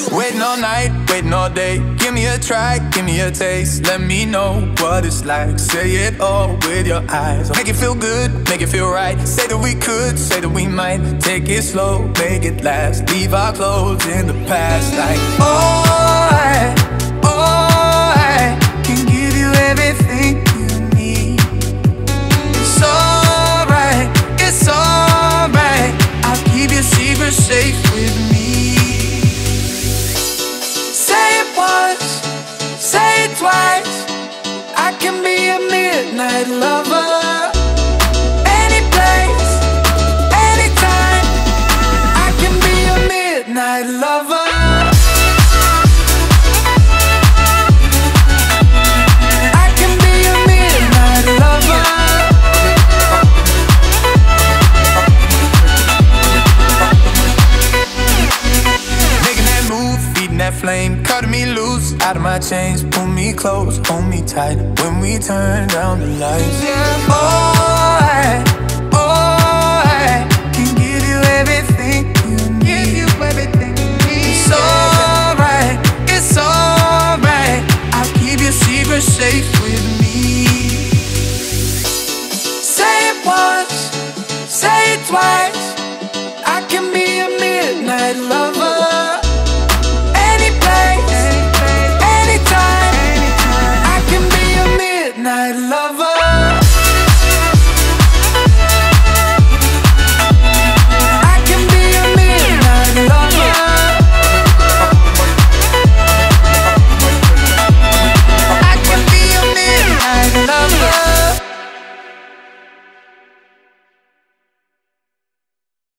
Waiting all night, waiting all day. Give me a try, give me a taste. Let me know what it's like. Say it all with your eyes. Make it feel good, make it feel right. Say that we could, say that we might. Take it slow, make it last. Leave our clothes in the past. Like, I can give you everything you need. It's alright, it's alright. I'll keep your secrets safe with me. Say it once, say it twice. I can be a midnight lover. Any place, anytime. I can be a midnight lover. I can be a midnight lover. Making that move, feeding that flame, cutting me loose out of my chains. Pull me close, hold me tight when we turn down the lights. I can give you everything you need. It's alright, it's alright. I'll keep your secrets safe with me. Say it once, say it twice.